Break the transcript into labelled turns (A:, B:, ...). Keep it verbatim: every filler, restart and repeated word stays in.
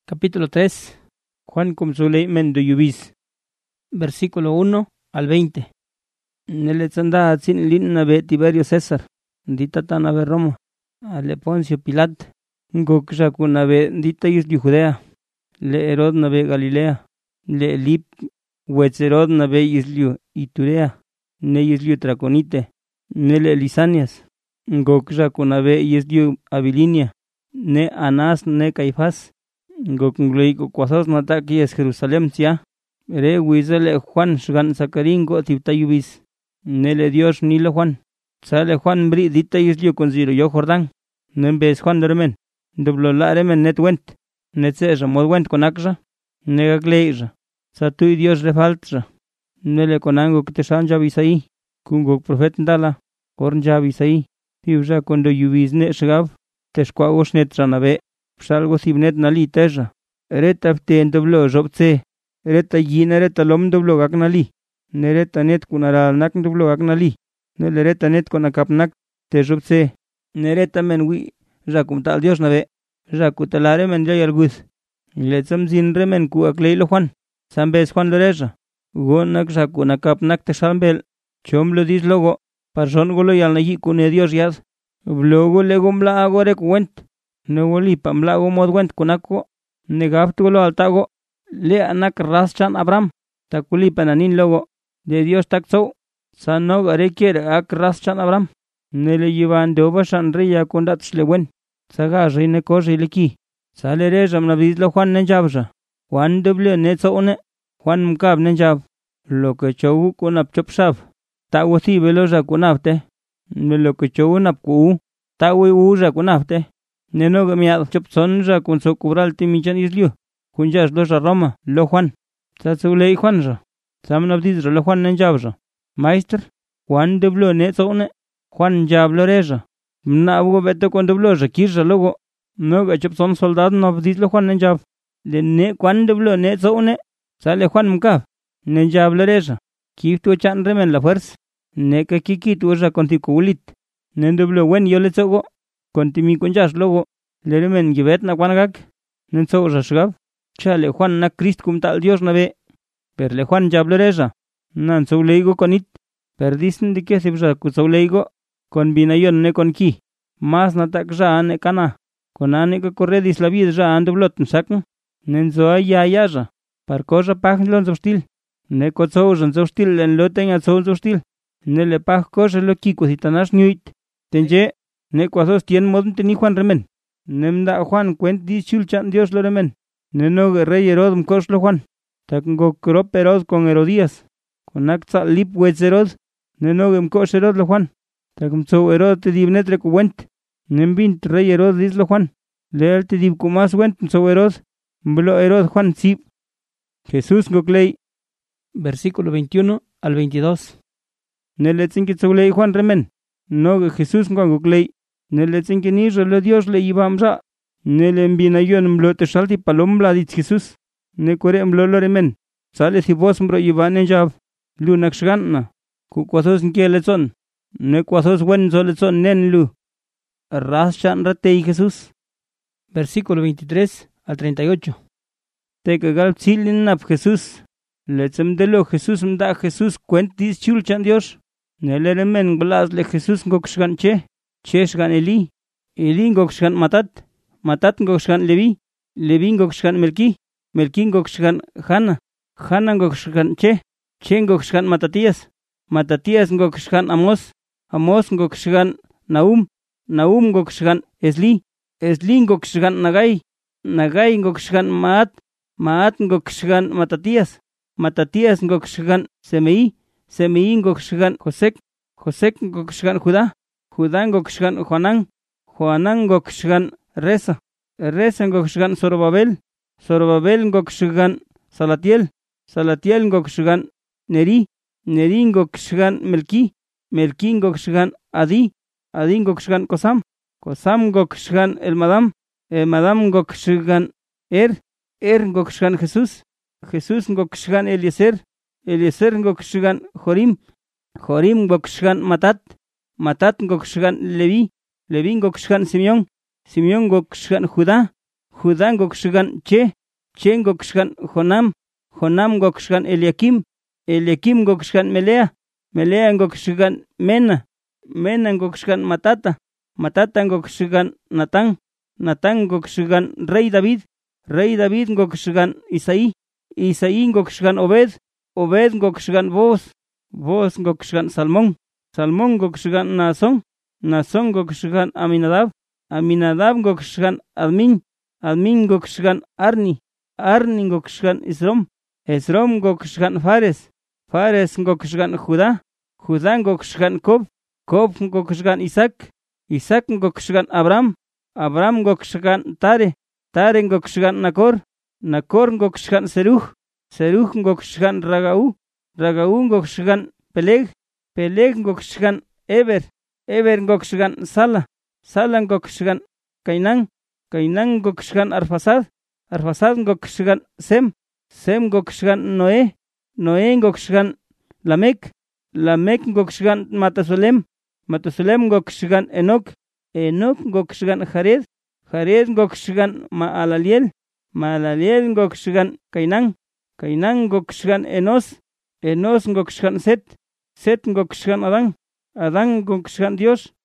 A: Capítulo tres. Juan cum suleimen de Yubis. Versículo uno al veinte. Nelezanda atzin linna be Tiberio César. Dita tana be Roma. Ale Poncio Pilat. Goksha kunabe dita isli Judea. Le Herod nabe Galilea. Le Elip. Huetzerod nabe isliu Iturea. Ne isliu Traconite. Nele Lisanias. Goksha kunabe isliu Abilinia. Ne Anás ne Caifás. Gokunglei kuasos nataki es Jerusalem tia. Re wizele Juan shgan Zacaringo tibtayubis. Nele Dios nile Juan. Sale Juan bri dita isliu conziro yo Jordán. Nembes Juan dermen. Doblo la remen net went. Netseja mod went konakja. Negagleja. Satui Dios refaltra. Nele konango kteshanja bisai. Kungo profet ndala. Kornja bisai. Tibja kondo yubis ne shgav. Teshkwa oshnet ranabe. Psalgo sibnet nali teja. Reta ften doblo jobtse. Reta yin reta lom doblo gagnali. Nereta net kunara nak doblo gagnali. Nelereta net konakapnak te jobtse. Nereta men wi jakumtal Dios nabe. Jakutalare men jay algus. Letsam zin remen ku akleilo Juan. Sambes Juan loreja. Gonak jakunakapnak te sambel. Chomlo dis logo. Parson golo yalnayi kune Dios yad. Blogo legombla agore kuwent. Negoli pamlago modwent kunako. Negaptulo altago. Le anak raschan Abraham. Takuli pananin logo. De Dios takso. Sanog arekier ak raschan Abraham. Nele yivan de obashan reya kondat shlewen. Saga reine koji leki. Sale rejam nabizlo Juan nenjabja. Juan doble netso one. Juan mkab nenjab. Lo que chowu kunap chopshab. Tawoti veloja kunapte. Lo que chowu napku. Tawi uja kunapte. Neno gamiad chop sonja kun so kubral timichan isliu. Kunjas loja Roma, lo Juan. Tsatzulei Juanja. Samnabdizra lo Juan nenjabja. Meister, Juan deblo netzone. Juan jablo reja. Mna ugo beto con debloja kirja logo. Noga chop son soldado nabdiz lo Juan nenjab. Le ne Juan deblo netzone. Sale Juan mkab. Nenjablo reja. Kiftu chan remen la fuerza. Neka kikitu uja kontikulit. Nendeblo wen yo letzogo. Kontimi kunjas logo, leremen gibet na kwanagak, nenso rashgab, chale Juan na Christ cum tal Dios nabe, perle Juan jablereja, nan so leigo konit, perdisen de que sibja kuso leigo, con binayon ne con ki, mas natak ja ane kana, con ane que corredis la vida ja ande blot nsakn, nenso aya yaja, par cosa pachlon zostil, ne kotso jan zostil en loten a so zostil, ne le pach cosa lo kiko sitanash nuit, tenje, ne cuasos tien modun teni Juan remen. Nemda Juan cuent di chulchan Dios lo remen. Neno rey Herod mkos lo Juan. Takungo crop Herod con Herodías. Con acta lip wetz Herod. Neno mkos Herod lo Juan. Takumso Herod te dibnetre ku went. Nembint rey Herod dis lo Juan. Leal te dib kumas went so Herod. Mblo Herod Juan sib. Jesús goklei. Versículo veintiuno al veintidós. Neletzin ley Juan remen. No Jesús goklei. Nele tsinkinir le Dios le ibamja. Nele envinayon mblote shalti palombla dit Jesús. Ne kore mblolo remen. Sale si vos mbro ibanen jab. Lunak shganna. Ku kwasos nkelezon. Ne kwasos wen solezon nen lu. Raschan ratei Jesús. Versículo veintitrés al treinta y ocho. Te cagal chilin nap Jesús. Letzem de lo Jesús mda Jesús cuent dis chulchan Dios. Nele remen glas le Jesús ngokshgan che. Cheshgan Eli, Eli ngokshgan Matat, Matat ngokshgan Levi, Levi ngokshgan Melki, Melki ngokshgan Hanna, Hanna ngokshgan Che, Che ngokshgan Matatías, Matatías ngokshgan Amos, Amos ngokshgan Naum, Naum ngokshgan Esli, Esli ngokshgan Nagai, Nagai ngokshgan Maat, Maat ngokshgan Matatías, Matatías ngokshgan Semei, Semei ngokshgan Josek, Josek ngokshgan Judá, Judá ngokshgan Juanán, Juanán ngokshgan Reza, Reza ngokshgan Zorobabel, Zorobabel ngokshgan Salatiel, Salatiel ngokshgan Neri, Neri ngokshgan Melki, Melki ngokshgan Adi, Adi ngokshgan Kosam, Kosam ngokshgan Elmadam, Elmadam ngokshgan Er, Er ngokshgan Jesús, Jesús ngokshgan Eliezer, Eliezer ngokshgan Jorim, Jorim ngokshgan Matat, Matat ngokshgan Levi, Levi ngokshgan Simeón, Simeón ngokshgan Judá, Judá ngokxgan Che, Che ngokxgan Jonam, Jonam ngokxgan Eliakim, Eliakim ngokxgan Melea, Melea ngokxgan Mena, Mena ngokxgan Matata, Matata ngokxgan Natán, Natán ngokxgan Rey David, Rey David ngokxgan Isaí, Isaí ngokxgan Obed, Obed ngokxgan Boz, Boz ngokxgan Salmón, Salmón ngokxgan Naasón, Naasón ngokxgan Aminadab, Aminadab ngokxgan Admin, Admin ngokxgan Arni, Arni ngokxgan Esrom, Esrom ngokxgan Fares, Fares ngokxgan Judá, Judá ngokxgan Cob, Cob ngokxgan Isaac, Isaac ngokxgan Abraham, Abraham ngokxgan Tare, Tare ngokxgan Nacor, Nacor ngokxgan Serug, Serug ngokxgan Ragau, Ragau ngokxgan Peleg, Peleg ngokxgan Eber, Eber ngokxgan Sala, Sala ngokxgan Cainán, Cainán ngokxgan Arfasad, Arfasad ngokxgan Sem, Sem ngokxgan Noé, Noé ngokxgan Lamec, Lamec ngokxgan Matusalem, Matusalem ngokxgan Enoc, Enoc ngokxgan Jared, Jared ngokxgan Maalaliel, Maalaliel ngokxgan Cainán, Cainán ngokxgan Enos, Enos ngokxgan Set, Set ngokxgan Adán, Adán ngokxgan Dios,